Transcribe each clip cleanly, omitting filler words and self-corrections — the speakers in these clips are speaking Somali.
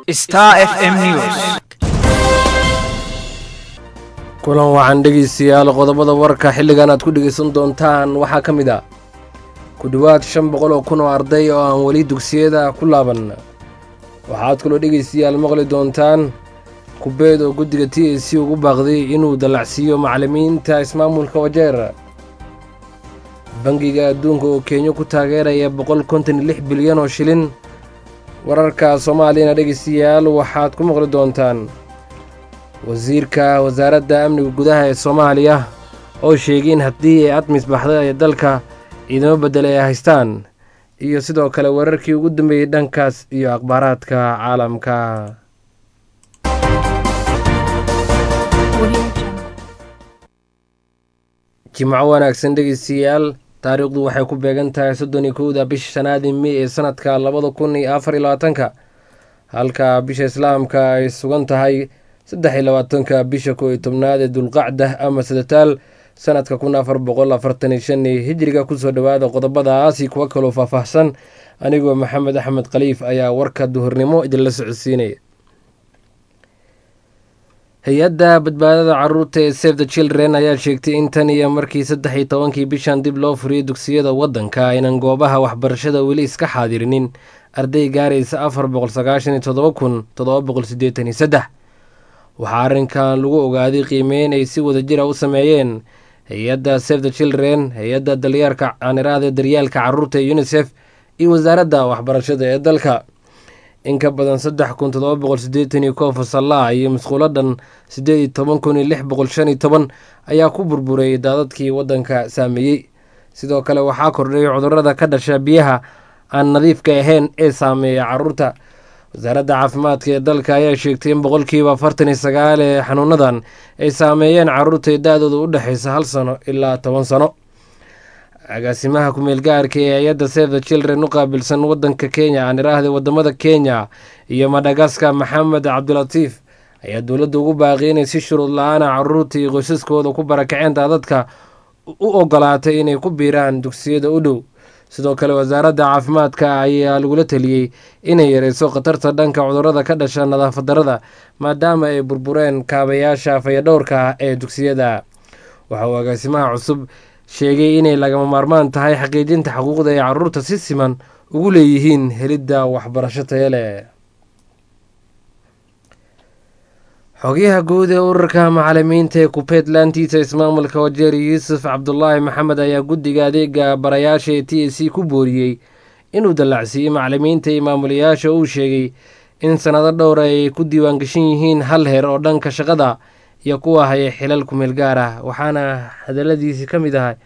Star FM News. kulan waxaan dhegeystayaal qodobada warka xilligan aad ku dhegeysan doontaan waxaa ka mid ah ku dhawaad 500 kun oo arday oo aan weli dugsiyada ku laaban. waxaad kaloo dhegeystayaal maqli doontaan kubeed oo guddiga TSC ugu baaqday inuu dalacsiiyo macallimiinta ismaamulka Wajeer. bangiga adduunka oo Kenya ku taageeraya 156 bilyan oo shilin. wararka Soomaaliya dhegeystayaal waxaad ku maqli doontaan wasiirka wasaaradda amniga gudaha ee Soomaaliya oo sheegay in haddii ay admis baxday ay dalka ciidamo bedelay ay haystaan iyo sidoo kale wararkii ugu dambeeyay dhankaas iyo akhbaaraadka caalamka. jimco wanaagsan dhegeystayaal, taariikhdu waxay ku beegan tahay 31 bisha shanaad May ee sanadka 2024 halka bisha islaamka ay sugan tahay 23 bisha 11 ee Dulqacda ama Sadataal sanadka 1445 hijriga. kusoo dhawaada qodobadaasi kuwa kaloo faahfaahsan. anigoo Maxamed Axmed Khaliif ayaa warka duhurnimo idinla socodsiinaya. hay-adda badbaadada carruurta ee Save the Children ayaa sheegtay in tan iyo markii 13 bishan dib loo furiyay dugsiyada waddanka aynan goobaha waxbarashada weli iska xaadirinin arday gaaraysa 497,783. waxaa arrinkan lagu ogaaday qiimeyn ay si wadajir u sameeyeen hay-adda Save the Children, hay-adda daryaalka carruurta ee UNICEF iyo wasaaradda waxbarashada ee dalka. in ka badan 3,781 fasalla iyo musquuladan 18,615 ayaa ku burburay daadadkii waddanka saameeyey. sidoo kale waxaa kordhay cudurrada ka dhasha biyaha aan nadiifka ahayn ee saameeya carruurta. wasaaradda caafimaadka ee dalka ayaa sheegtay in 49% ee xanuunadan ay saameeyeen carruurta ee da-dooda u dhexaysa 1 sano ilaa 10 sano. agaasimaha ku-meelgaarka ee hay-adda Save the Children u qaabilsan waddanka Kenya wadamada Kenya iyo Madagascar Maxamed Cabdilatiif ayaa dowladda ugu baaqay inay si shuruud la-aan carruurta iyo qoysaskooda ku barakaceen daadadka u ogolaatay inay ku biiraan dugsiyada u dhow. sidoo kale wasaaradda caafimaadka ayaa lagula taliyey inay yareyso khatarta dhanka cudurrada ka dhasha nadaafad darrada maadaama ay burbureen kaabayaasha fayadhowrka ee dugsiyada. waxa uu agaasimaha cusub sheegay inay lagama maarmaan tahay xaqiijinta xuquuqda ay carruurta si siman ugu leeyihiin helidda waxbarasho tayo leh. xogayaha guud ee ururka macallimiinta ee Puntland-tiisa ismaamulka Wajeer Yuusuf Cabdullaahi Maxamed ayaa guddiga adeega barayaasha ee TSC ku booriyey inuu dalacsiiyo macallimiinta iyo maamulayaasha. uu sheegay in sanado dhowr ay ku diiwaan gashan yihiin hal heer oo dhanka shaqada iyo kuwa haya xilal ku-meel gaar ah. waxaana hadaladiisii ka mid ahay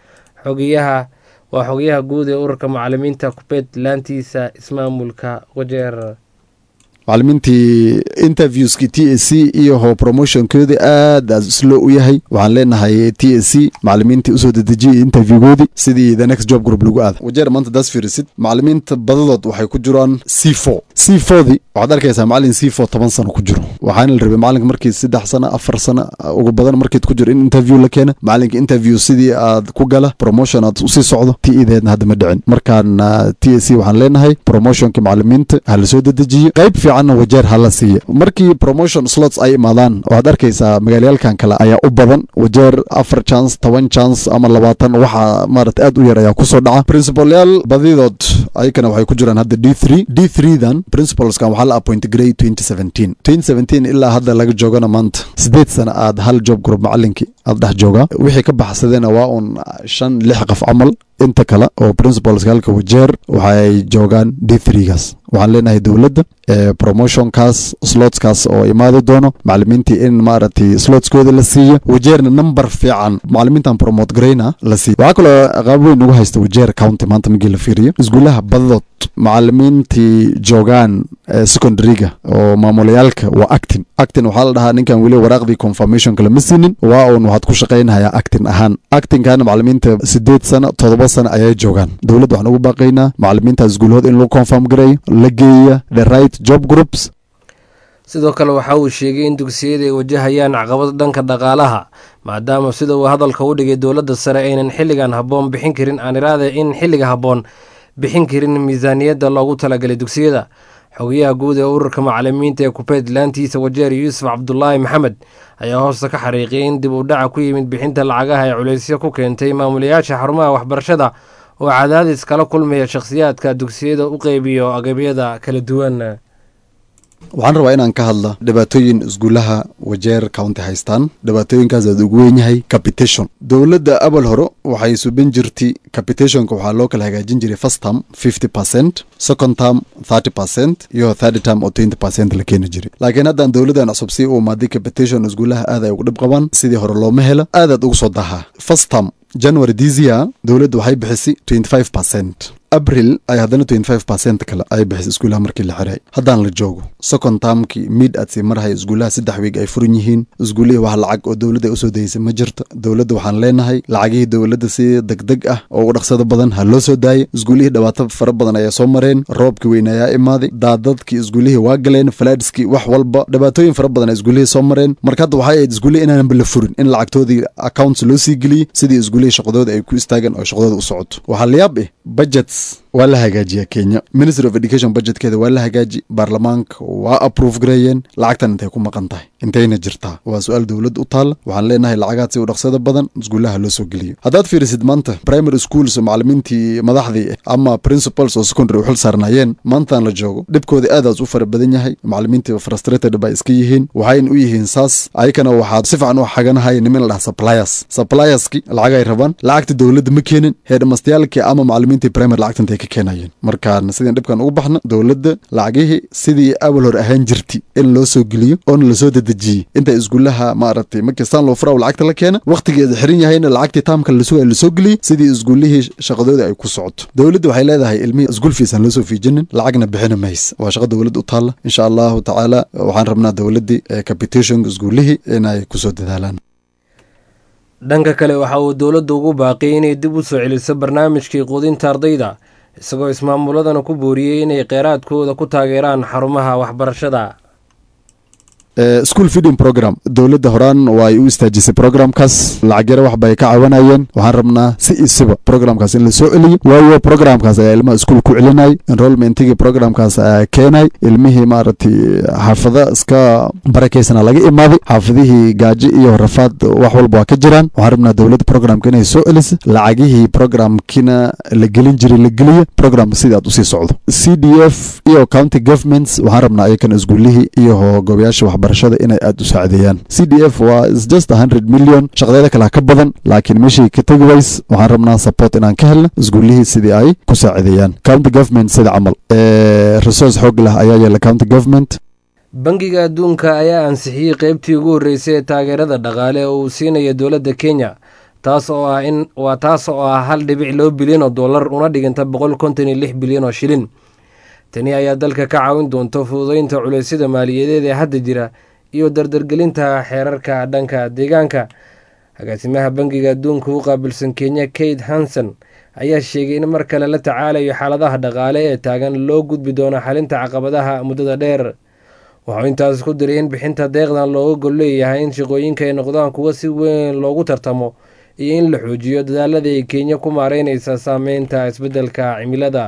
xogayaha guud ee ururka macallimiinta Puntland-tiisa ismaamulka Wajeer. macallimiintii interviewski TSC iyo ho promotionkoodii aad slow u yahay. waxaan leenahay TSC macallimiintii usoo dedejiyay interviewgoodii sidii the next job group lagu aada. Wajeer maanta daas fiirisid macallimiinta badadood waxay ku jiraan C4dii waxaad arkaysaa macallin C4 10 sano ku jiro. waxaana la rabay macallinka markii 3 sano 4 sano ugu badan markiid ku jiro in interview la keena. macallinka interview sidii aad ku gala promotion aad usii socdo tiideedna hadda ma dhicin. markaan TSC waxaan leenahay promotionka macallimiinta ha la soo dedejiyo qayb fiicanna Wajeer hala siiya. markii promotion slots ay imaadaan waxaad arkaysaa magaalayaalkan kale ayaa u badan. Wajeer 4 chance 10 chance ama 20 waxa maarata aad u yar ayaa kusoo dhaca. principalyaal badidood ayakana waxay ku jiraan hadda D3dan principalskan waxaa la appoint grade 2017 ilaa hadda laga joogana maanta 8 sano aad hal job group macallinkii aad dhex joogaa. wixii ka baxsadeen waa un 5-6 qof camal. inta kale oo principalska halka Wajeer waxay joogaan D3gaas. waxaan leenahay dowladda promotionkaas slotskaas oo imaadi doono macallimiintii in maaragtay slotskooda la siiyo. Wajeerna number fiican macallimiintan promote garayna la siiyo. waxaa kaloo qaab weyn ugu haysta Wajeer county maanta markii la fiiriyo iskuulaha badadood macallimiintii joogaan secondaryga oo maamulayaalka waa actin waxaa la dhahaa ninkan weli waraaqdii confirmationka lama siinin waa uun waxaad ku shaqaynayaa actin ahaan. actinkaana macallimiinta 8 sano 7 sano ayay joogaan. dowladda waxaan ugu baaqaynaa macallimiinta iskuulahooda in lagu confirm gareeyo la geeya the right job groups. sidoo kale waxa uu sheegay in dugsiyada ay wajahayaan caqabad dhanka dhaqaalaha maadaama sida uu hadalka u dhigay dowladda sare aynan xilligan habboon bixin karin aan iraade in xilliga habboon bixin karin miisaaniyadda loogu talagalay dugsiyada. xogayaha guud ee ururka macalimiinta ee kupeed laantiisa wajeer yuusuf cabdulaahi maxamed ayaa hoosta ka xariiqiyay in dib u dhaca ku yimid bixinta lacagaha ee culaysyo ku keentay maamulayaasha xarumaha waxbarashada oo cadaadis kala kulmaya shakhsiyaadka dugsiyada u qeybiyo agabyada kala duwan. waxaan rabaa inaan ka hadla dhibaatooyin iskuulaha wajeer county haystaan. dhibaatooyinkaas aad ugu weyn yahay capitation. dowladda abal hore waxay subin jirtay capitationka waxaa loo kala hagaajin jiray first term 50%, second term 30% iyo third term oo 20% la keeni jiray. laakiin haddaan dowladdan cusub sii u imaaday capitation iskuulaha aad ay ugu dhib qabaan, sidii hore looma helo, aadaad ugu soo dahaa. first term January this year dowladda waxay bixisay 25%. April ay haddana 25% kale ay bixisay iskuulaha markii la xiray. haddaan la joogo second termkii mid aad sii marhay iskuulaha 3 week ay furan yihiin. iskuulihii wax lacag oo dowladda ay usoo daysay ma jirto. dowladda waxaan leenahay lacagihii dowladda si degdeg ah oo ugu dhaqsada badan ha loo soo daayay. iskuulihii dhibaato fara badan ayaa soo mareen, roobkii weyn ayaa imaaday, daadadkii iskuulihii waa galeen, falaadskii wax walba dhibaatooyin fara badan ay iskuulihii soo mareen. marka hadda waxay ahayd iskuulihii inaanba la furin, in lacagtoodii accounts loo sii geliyey sidii iskuulihii shaqadooda ay ku istaagan oo shaqadooda u socoto. waxaa la yaab budgets waa la hagaajiya Kenya. Ministry of Education budgetkeeda waa la hagaaji, baarlamaanka waa approve gareeyeen. lacagtan intay ku maqan tahay, intayna jirtaa, waa su-aal dowlad u taal. waxaan leenahay lacagaad si u dhaqsada badan iskuulaha loo soo geliyo. haddaad fiirisid maanta primary schools macalimiintii madaxdii ama principals oo secondary u xil saarnaayeen, maantaan la joogo dhibkooda aadaas u fara badan yahay. macalimiintii frustrated bay iska yihiin, waxayna u yihiin saas. ayakana waxaad si fiican u xaganahay nimin la dhaha supplierski lacag ay rabaan, lacagta dowladda ma keenin. heedhamastayaalkii ama macalimiintii primary lacagtan ka keenayeen. markaan sideen dhibkan ugu baxna, dowladda lacagihii sidii awal hor ahaan jirti in loo soo geliyo oona lasoo dedejiyey. inta iskuulaha maaragtay markastaan loo fura lacagta la keena, waqtigeeda xiran yahayna lacagtii taamka lasoo geliyey sidii iskuulihii shaqadooda ay ku socoto. dowladda waxay leedahay ilmihii iskuul fiis aan loo soo fiijinin, lacagna bixina mays. waa shaqo dowladda u taalla. insha allahu tacaala waxaan rabnaa dowladdii capitation iskuulihii inay kusoo dadaalaan. dhanka kale waxa uu dowladdu ugu baaqiyay inay dib u soo celiso barnaamijkii quudinta ardayda, isagoo ismaamuladana ku booriyey inay kheyraadkooda ku taageeraan xarumaha waxbarashada. school feeding program dowladda horaan way u istaajisay programkaas, lacag yara wax bay ka caawinayeen. waxaan rabnaa si isiba programkaas in la soo celiyo, waayo programkaas ayaa ilmaha iskuul ku celinay, enrollmentigii programkaas ayaa keenay. ilmihii maaragtay xaafada iska barakeysana laga imaaday, xaafadihii gaajo iyo rafaad wax walba waa ka jiraan. waxaan rabnaa dowladda programka inay soo celiso, lacagihii programkina la gelin jiray la geliyo, programka sidii aad usii socdo. CDF iyo county governments waxaan rabnaa ayakana iskuulihii iyo goobayaasha waxbarashada inay aad u saacideeyaan. CDF waa just 100 million, shaqadeeda kale ka badan, laakiin meeshii ka tagi ways waxaan rabnaa support inaan ka helno iskuulihii sidii ay ku saacideeyaan. county government sida camal resource xoog leh ayaa yeela county government. bangiga adduunka ayaa ansixiyey qeybtii ugu horreysay ee taageerada dhaqaale oo uu siinayo dowladda Kenya, taas oo ah 1.2 bilyan oo dollar una dhiganta 156 bilyan oo shilin. tani ayaa dalka ka caawin doonta fududeynta culeysyada maaliyadeed ee hadda jira iyo dardargelinta xeerarka dhanka deegaanka. agaasimaha bangiga adduunka u qaabilsan Kenya Kate Hansen ayaa sheegay in mar kale la tacaalayo xaaladaha dhaqaale ee taagan loo gudbi doono xalinta caqabadaha muddada dheer. wuxuu intaas ku diray in bixinta deeqdan looga gol leeyahay in shaqooyinka ay noqdaan kuwa si weyn loogu tartamo iyo in la xoojiyo dadaalada ay Kenya ku maareynaysa saameynta isbeddelka cimilada.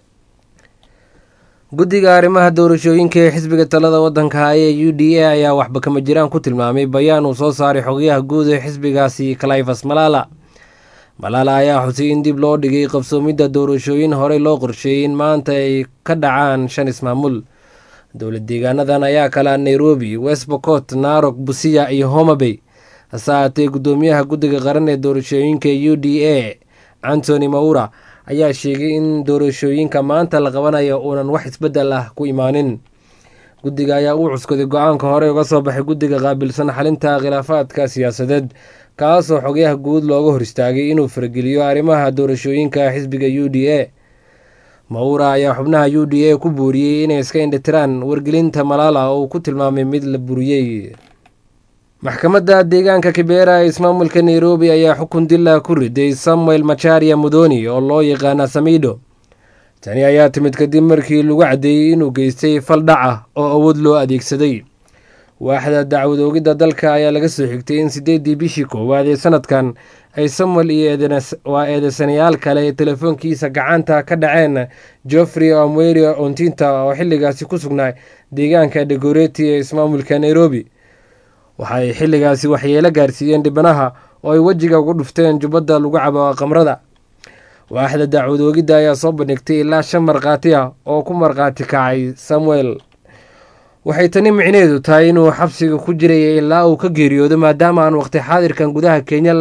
guddiga arrimaha doorashooyinka ee xisbiga talada waddanka ee UDA ayaa waxba kama jiraan ku tilmaamay bayaan uu soo saaray xogayaha guud ee xisbigaasi Cleophas Malala ayaa xusay in dib loo dhigay qabsoomidda doorashooyin horey loo qorsheeyay in maanta ay ka dhacaan 5 ismaamul. dowlad deegaanadan ayaa kala Nairobi, West Pokot, Narok, Busia iyo Homa Bay. hase haatee gudoomiyaha guddiga qaran ee doorashooyinka UDA Anthony Maura ayaa sheegay in doorashooyinka maanta la qabanayo uunan wax isbeddel ah ku imaanin. guddiga ayaa u cuskaday go-aanka hore uga soo baxay guddiga qaabilsan xalinta khilaafaadka siyaasadeed, kaasoo xogayaha guud looga hor istaagay inuu farageliyo arrimaha doorashooyinka xisbiga UDA. Maura ayaa xubnaha UDA ku booriyey inay iska indhatiraan wargelinta Malala oo uu ku tilmaamay mid la buriyey. maxkamadda deegaanka Kibera ee ismaamulka Nairobi ayaa xukun dil ku riday Samuel Macharia Mudhoni oo loo yaqaan Samido. tani ayaa timid kadib markii lagu cadeeyay inuu geystay fal dhac ah oo awood loo adeegsaday. waaxda dacwad oogidda dalka ayaa laga soo xigtay in 8 bishii koowaad ee sanadkan ay samuel iyo eedeysanayaal kale ee telefoonkiisa gacanta ka dhaceen geoffrey amweri ontinta oo xilligaasi ku sugnaa deegaanka degoreti ee ismaamulka nairobi. waxaay xilligaasi waxyeelo gaarsiiyeen dhibanaha oo ay wejiga ugu dhufteen jubbadda lagu cabo qamrada. waaxda dacwad oogidda ayaa soo bandhigtay ilaa 5 markhaati ah oo ku markhaati kacay samuel. waxay tani micneheedu tahay inuu xabsiga ku jiray ilaa uu ka geeriyoodo maadaama aan waqti xaadirkan gudaha Kenya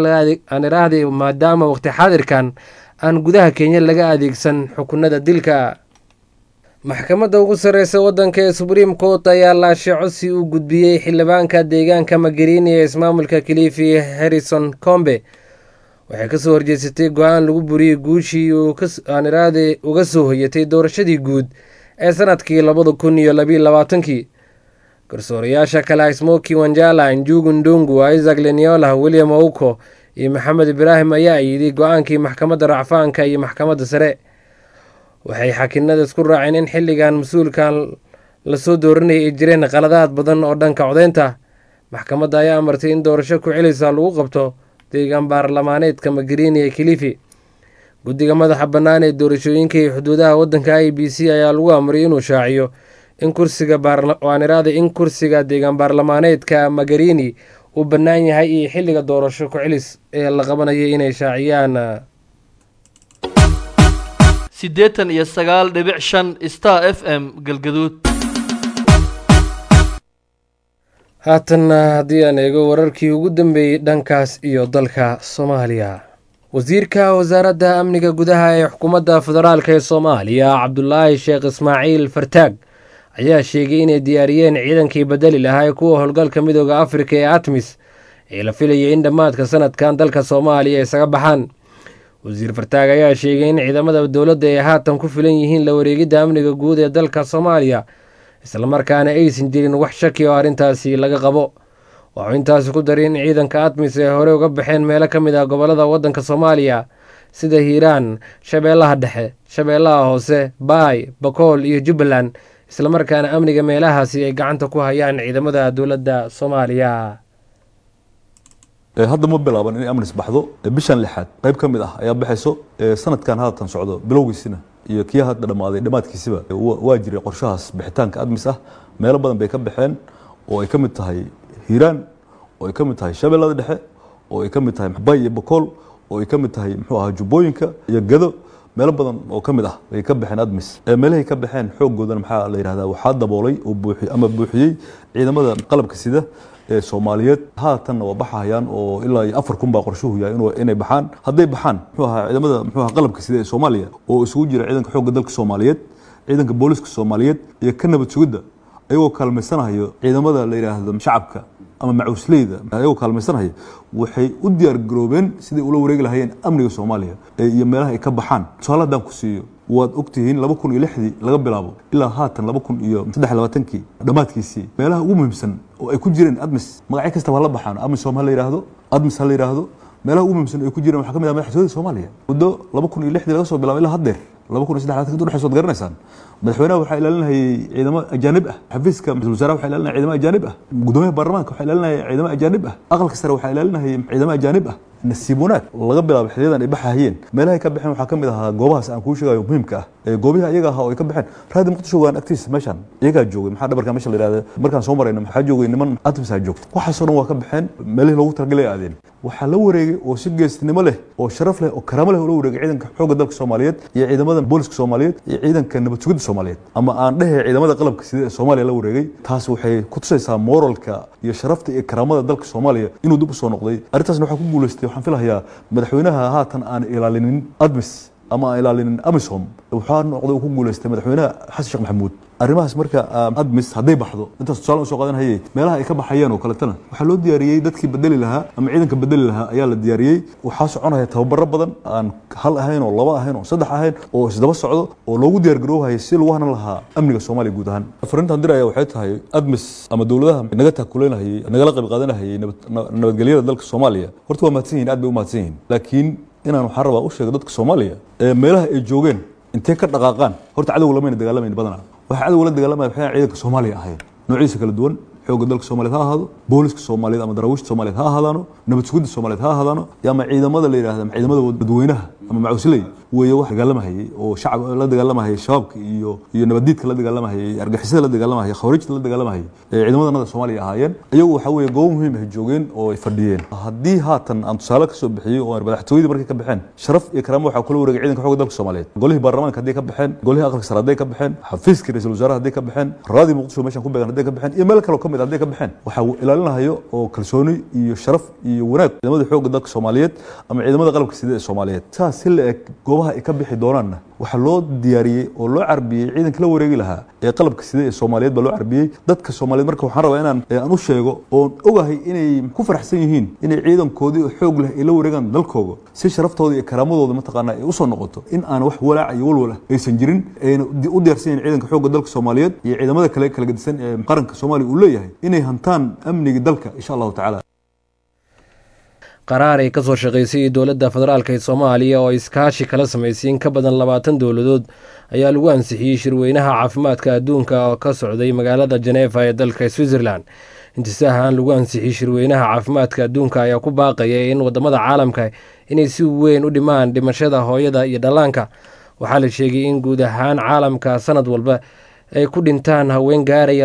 laga adeegsan xukunada dilka. maxkamadda ugu sareysa wadanka ee Supreme Court ayaa laashay codsi u gudbiyey xildhibaanka deegaanka Magarini ee ismaamulka Kilifi Harrison Kombe. waxay ka soo horjeesatay go'aan lagu buriyay guushii uga soo hoyatay doorashadii guud ee sanadkii 2022. garsoorayaasha kale Smoky Wanjala, Njugu Ndungu, Isaac Leniola, William Ouko iyo Maxamed Ibrahim ayaa yidhi go'aankii maxkamadda racfaanka iyo maxkamadda sare. waxay xakinada isku raaceen in xilligan mas-uulkan la soo dooranayay ay jireen qaladaad badan oo dhanka codeynta. maxkamadda ayaa amartay in doorasho ku celisa lagu qabto deegaan baarlamaaneedka Magarini ee Kilifi. guddiga madaxa bannaan ee doorashooyinka iyo xuduudaha waddanka IEBC ayaa lagu amray inuu shaaciyo in kursiga deegaan baarlamaaneedka Magarini uu bannaan yahay iyo xilliga doorasho ku celis ee la qabanayay inay shaaciyaan. 89.5 Star FM Galgaduud. haatan haddii aan eego wararkii ugu dambeeyey dhankaas iyo dalka Soomaaliya. wasiirka wasaaradda amniga gudaha ee xukuumadda federaalka ee Soomaaliya Cabdullaahi Sheekh Ismaaciil Fartaag ayaa sheegay inay diyaariyeen ciidankii bedeli lahaa kuwa howlgalka midooda Afrika ee ATMIS ee la filayay in dhammaadka sanadkan dalka Soomaaliya isaga baxaan. wasiir Fartaag ayaa sheegay in ciidamada dowladda ay haatan ku filan yihiin la wareegidda amniga guud ee dalka Soomaaliya isla markaana aysan jirin wax shaki oo arrintaasi laga qabo. waxuu intaasi ku daray in ciidanka ATMIS ay hore uga baxeen meelo ka mid ah gobolada waddanka Soomaaliya sida Hiiraan, Shabeellaha Dhexe, Shabeellaha Hoose, Baay, Bakool iyo Jubbaland isla markaana amniga meelahaasi ay gacanta ku hayaan ciidamada dowladda Soomaaliya. hadda ma bilaaban in amnis baxdo bishan 6 qayb ka mid ah ayaa baxayso sanadkan haatan socdo bilowgiisina iyo kii hadda dhamaaday dhamaadkiisiba waa jiray qorshahaas bixitaanka ATMIS ah. meelo badan bay ka baxeen oo ay ka mid tahay Hiiraan, oo ay ka mid tahay Shabeellaha Dhexe, oo ay ka mid tahay Baay iyo Bakool, oo ay ka mid tahay Jubbooyinka iyo Gado. meelo badan oo ka mid ah bay ka baxeen ATMIS. meelahay ka baxeen xoogoodan maxaa la yiraahdaa waxaa daboolay oo buuxiyay ciidamada qalabka sida ee Soomaaliyeed. haatan waa baxayaan oo ilaa 4,000 baa qorshuhu yahay inay baxaan. hadday baxaan ciidamada qalabka sida ee Soomaaliya oo isugu jira ciidanka xoogga dalka Soomaaliyeed, ciidanka booliska Soomaaliyeed iyo ka nabad sugidda ayagoo kaalmeysanayo ciidamada la yiraahdo shacabka ama macuusleyda ayagoo kaalmeysanayo waxay u diyaar garoobeen sidii ula wareegi lahaayeen amniga Soomaaliya iyo meelaha ay ka baxaan. tusaaladan ku siiyo waad ogtihiin 2006 laga bilaabo ilaa haatan 2023 dhamaadkiisii meelaha ugu muhiimsan oo ay ku jireen ATMIS magacyo kasta waa la baxaan. AMISOM ha la yiraahdo, ATMIS ha la yiraahdo, meelaha ugu muhiimsan ay ku jireen waxa ka mid ah madaxtooyada Soomaaliya. muddo 2006 laga soo bilaabo ilaa haddeer 2023 u dhaxayso garanaysan madaxweynaha waxa ilaalinayay ciidamo ajaanib ah, xafiiska ra'iisul wasaaraha waxa ilaalinayay ciidamo ajaanib ah, gudoomiyaha baarlamaanka waxa ilaalinayay ciidamo ajaanib ah, aqalka sare waxa ilaalinayay ciidamo ajaanib ah. nasiibunaad laga bilaabo xiliyadan ay baxayeen meelaha ka baxeen waxa ka mid ah goobahaas aan ku sheegayo muhiimka ah ee goobaha iyaga ah oo ay ka baxeen raadi muqdisho waan agtiisa meeshan iyaga joogay maxaa dhabarka meesha la yiraahdo markaan soo marayna maxaa joogay niman ATMIS ah joogto waxaas oo dhan waa ka baxeen meelaha loogu talagalay aadeen. waxaa la wareegay oo si geesnimo leh oo sharaf leh oo karaamo leh oo la wareegay ciidanka xoogga dalka Soomaaliyeed iyo ciidamada booliska Soomaaliyeed iyo ciidanka nabad sugidda Soomaaliyeed ama aan dhahay ciidamada qalabka sida ee Soomaaliya la wareegay. taas waxay ku tusaysaa moralka iyo sharafta iyo karaamada dalka Soomaaliya inuu dib u soo noqday. arrintaasna waxa ku guuleystay waxaan filayaa madaxweynaha haatan aan ilaalinin ATMIS ama aan ilaalinin AMISOM waxaa noqday uu ku guuleystay madaxweynaha Xasan Sheekh Maxamuud. arrimahaas marka ATMIS hadday baxdo intaas tusaale soo qaadanayay meelaha ay ka baxayeen oo kale tan waxaa loo diyaariyay dadkii bedeli lahaa ama ciidanka bedeli lahaa ayaa la diyaariyay. waxaa soconaya tababaro badan aan hal ahayn oo laba ahayn oo saddex ahayn oo isdaba socdo oo loogu diyaar garoobayo si lagu hanan lahaa amniga Soomaaliya guud ahaan. fariintan diraya waxay tahay ATMIS ama dawladaha naga taakuleynayay nagala qayb qaadanayay nabadgelyada dalka Soomaaliya horta waa mahadsan yihiin, aad bay u mahadsan yihiin. laakiin inaan waxaan rabaa u sheego dadka Soomaaliya ee meelaha ay joogeen intee ka dhaqaaqaan horta cadowga lama dagaalamayna badanaa waxa cadowga la dagaalamaya waxay ciidanka Soomaaliya ahayn noocyadiisa kala duwan xoogga dalka Soomaaliyeed ha ahaado booliska Soomaaliyeed ama daraawiishta Soomaaliyeed ha ahaadano nabad sugidda Soomaaliyeed ha ahaadano ama ciidamada la yiraahdo ciidamada dadweynaha ama macuusley weeye wax dagaalamahayay oo shacab la dagaalamahayay shabaabka iyo nabadiidka la dagaalamahayay argagixisada la dagaalamahayay khawaarijta la dagaalamahayay ciidamada Soomaaliya ahaayeen ayagu waxa weeye goob muhiim ah joogeen oo ay fadhiyeen haddii haatan aan tusaale ka soo bixiyay oo madaxtooyada markay ka baxeen sharaf iyo karaamo waxa kula wareegay ciidanka xoogga dalka Soomaaliyeed golihii baarlamaanka hadii ka baxeen golihii aqalka sare hadii ka baxeen xafiiska ra'iisul wasaaraha hadii ka baxeen raadi muqdisho meeshan ku beegan hadii ka baxeen iyo meel kale oo kamid hadii ka baxeen waxa uu ilaalinayo oo kalsooni iyo sharaf iyo wanaag ciidamada xoogga dalka Soomaaliyeed ama ciidamada qalabka sida ee Soomaaliyeed taas si la eg goobaha ay ka bixi doonaan waxa loo diyaariyay oo loo carbiyay ciidanka la wareegi lahaa ee qalabka sida ee Soomaaliyeed ba loo carbiyay dadka Soomaaliyeed marka waxaan rabaa inaan u sheego oo ogahay inay ku faraxsan yihiin inay ciidankoodii oo xoog leh ay la wareegaan dalkooda si sharaftooda iyo karaamadooda mataqaana ay u soo noqoto in aan wax walaac iyo walwala aysan jirin ayna u diyaarsan yihiin ciidanka xoogga dalka Soomaaliyeed iyo ciidamada kale kala gedisan ee qaranka Soomaaliya uu leeyahay inay hantaan amniga dalka insha Allah taala qaraar ay ka soo shaqaysay dowladda federaalka ee Soomaaliya oo iskaashi kala sameysay in ka badan 20 dowladood ayaa lagu ansixiyay shirweynaha caafimaadka adduunka oo ka socday magaalada Geneva ee dalka Switzerland intisahan lagu ansixiyay shirweynaha caafimaadka adduunka ayaa ku baaqayay in wadamada caalamka inay si weyn u dhimaan dhimashada hooyada iyo dhallaanka waxaa la sheegay in guud ahaan caalamka sanad walba ay ku dhintaan haween gaaraya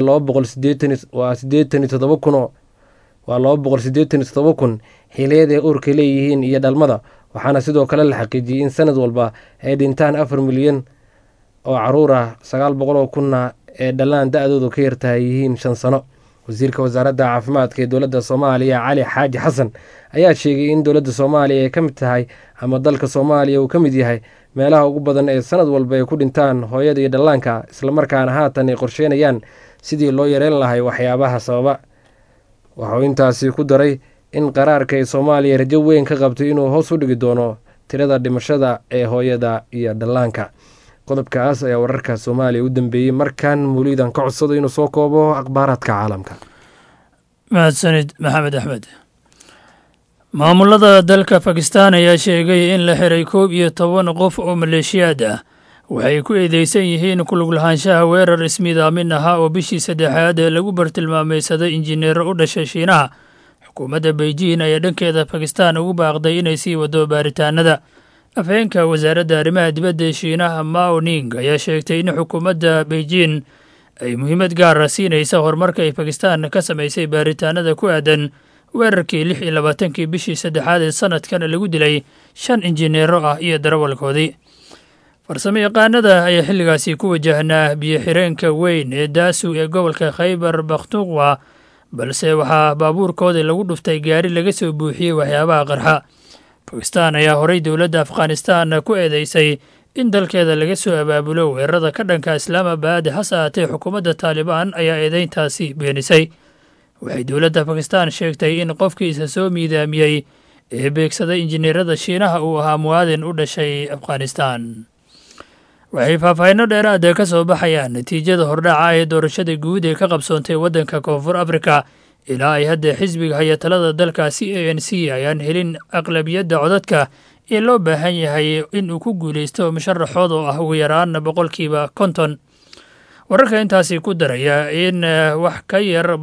287,000 xiliyada uurka leeyihiin iyo dhalmada waxaana sidoo kale la xaqiijiyay in sanad walba ay dhintaan 4 milyan oo caruur ah 900,000 ee dhallaan da-doodu ka yartahay yihiin 5 sano wasiirka wasaaradda caafimaadka ee dowladda Soomaaliya Cali Xaaji Xasan ayaa sheegay in dowladda Soomaaliya ay ka mid tahay ama dalka Soomaaliya uu ka mid yahay meelaha ugu badan ee sanad walba ay ku dhintaan hooyada iyo dhallaanka isla markaana haatan ay qorsheynayaan sidii loo yareyn lahaa waxyaabaha sababa waxa uu intaasi ku daray in qaraarka ee Soomaaliya rajo weyn ka qabtay inuu hoos u dhigi doono tirada dhimashada ee hooyada iyo dhallaanka qodobkaas ayaa wararka Soomaaliya u dambeeyay markan muliidan ka codsado inuu soo koobo akhbaaradka caalamka mahadsanid Maxamed Axmed maamulada dalka Pakistan ayaa sheegay in la xiray 11 qof oo maleeshiyaad ah waxay ku eedeysan yihiin ku lug lahaanshaha weerar ismiidaamin ah oo bishii 3aad lagu bartilmaameysaday injineero u dhashay Shiinaha xukuumadda Beijing ayaa dhankeeda Pakistan ugu baaqday inay sii wado baaritaanada afhayeenka wasaaradda arrimaha dibadda Shiinaha Mao Ning ayaa sheegtay in xukuumadda Beijing ay muhiimad gaar ah siinayso horumarka ay Pakistan ka samaysay baaritaanada ku aadan weerarkii 26 bishii 3aad ee sanadkan lagu dilay 5 injineero ah iyo darawalkoodii farsamo yaqaanada ayaa xilligaasi ku wajahnaa biyo xireenka weyn ee Daasu ee gobolka Khaybar Pakhtunkhwa balse waxaa baabuurkooda lagu dhuftay gaari laga soo buuxiyey waxyaabaha qarxa Pakistan ayaa horay dowladda Afghanistan ku eedeysay in dalkeeda laga soo abaabulo weerarada ka dhanka Islaamabad hase ahaatee xukuumadda Taliban ayaa eedeyntaasi beenisay waxay dowladda Pakistan sheegtay in qofkii isa soo miidaamiyey ee beegsaday injineerada Shiinaha uu ahaa muwaadin u dhashay Afghanistan waxay faahfaahinno dheeraad ka soo baxayaan natiijada hordhaca ee doorashada guud ee ka qabsoontay waddanka Koonfur Afrika ilaa ay hadda xisbiga haya talada dalkaasi ANC ayaan helin aqlabiyadda codadka ee loo baahan yahay in uu ku guuleysto musharaxood oo ah ugu yaraan 50% wararka intaasi ku daraya in wax ka yar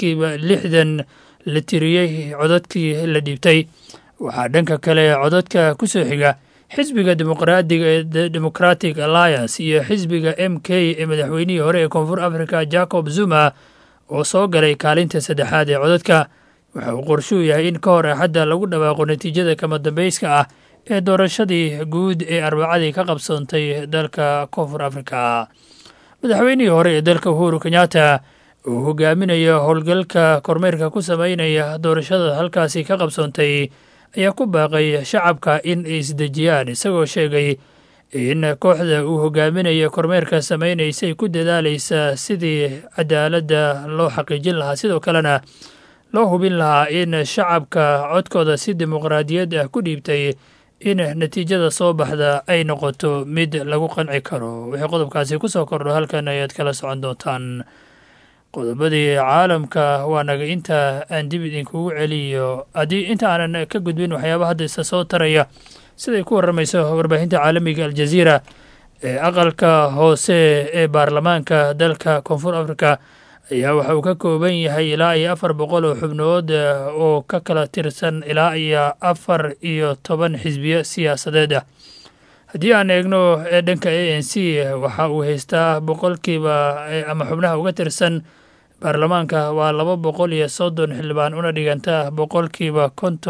60% la tiriyey codadkii la dhiibtay waxaa dhanka kale codadka ku soo xiga xisbiga dimuqraadiga ee Democratic Alliance iyo xisbiga MK ee madaxweynihii hore ee Koonfur Afrika Jacob Zuma oo soo galay kaalinta saddexaad ee codadka waxa uu qorshu yahay in ka hor axadda lagu dhawaaqo natiijada kama dambayska ah ee doorashadii guud ee Arbacadii ka qabsoontay dalka Koonfur Afrika madaxweynihii hore ee dalka Uhuru Kenyatta oo hogaaminaya howlgalka kormeerka ku sameynaya doorashada halkaasi ka qabsoontay ayaa ku baaqay shacabka in ay isdejiyaan isagoo sheegay in kooxda uu hogaaminaya kormeerka sameynaysay ku dadaalaysa sidii cadaaladda loo xaqiijin lahaa sidoo kalena loo hubin lahaa in shacabka codkooda si dimuqraadiyad ah ku dhiibtay in natiijada soo baxda ay noqoto mid lagu qanci karo wixii qodobkaasi ku soo kordho halkan ayaad kala socon doontaan qodobadii caalamka waa naga inta aan dib idinkugu celiyo haddii inta aanan ka gudbin waxyaaba hadda isa soo taraya siday ku warramayso warbaahinta caalamiga aljaziira ee aqalka hoose ee baarlamaanka dalka koonfur afrika ayaa waxa uu ka kooban yahay ilaa iyo 400 oo xubnood oo ka kala tirsan ilaa iyo 14 xisbiyo siyaasadeed ah. haddii aan eegno dhanka ANC waxa uu haystaa boqolkiiba ama xubnaha uga tirsan baarlamaanka waa 230 xildhibaan una dhiganta boqolkiiba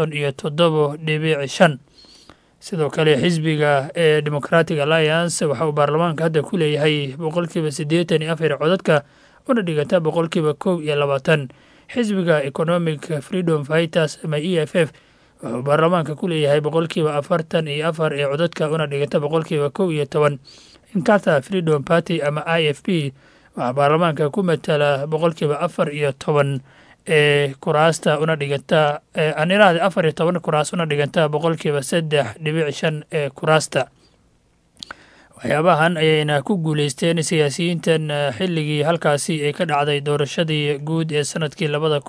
57.5. sidoo kale xisbiga Democratic Alliance waxa uu baarlamaanka hadda ku leeyahay boqolkiiba 84 codadka una dhiganta boqolkiiba 21. xisbiga Economic Freedom Fighters ama EFF wuxuu baarlamaanka ku leeyahay boqolkiiba 44 ee codadka una dhiganta boqolkiiba 11. Inkatha Freedom Party ama IFP waxaa baarlamaanka ku matala boqolkiiba 14 ee kuraasta una dhiganta aniraada 14 kuraas una dhiganta boqolkiiba 3.5 ee kuraasta. waxyaabahan ayayna ku guuleysteen siyaasiyiintan xilligii halkaasi ay ka dhacday doorashadii guud ee sanadkii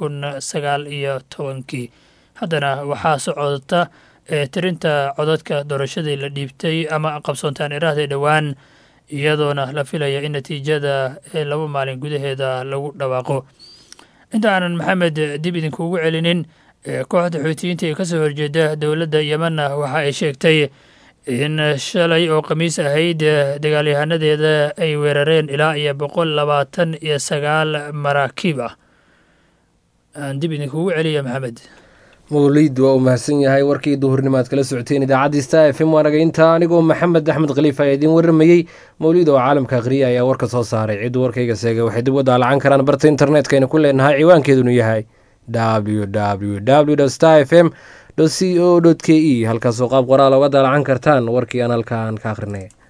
2019. haddana waxaa socota tirinta codadka doorashadii la dhiibtay ama qabsoontaan iraahday dhowaan, iyadoona la filaya in natiijada 2 maalin gudaheeda lagu dhawaaqo. inta aanan maxamed dib idinkuugu celinin, kooxda xuutiyiinta ee kasoo horjeeda dowladda Yemenna waxa ay sheegtay in shalay oo khamiis ahayd dagaalyahanadeeda ay weerareen ilaa iyo 129 maraakiib ah. aan dib idinkuugu celiya maxamed. mawliid waa u mahadsan yahay. warkii duhurnimaad kala socoteen idaacadda Star FM waanaga intaa. anigoo maxamed axmed khaliif ayaa idiin waramayey. mawliid oo caalamka akhriya ayaa warka soo saaray. ciddu warkayga seega waxay dib u daalacan karaan barta internetka aynu ku leenahay. ciwaankeedunu yahay www.starfm.co.ke halkaasoo qaab qoraal uga daalacan kartaan warkii aan halkaan ka akhrinay.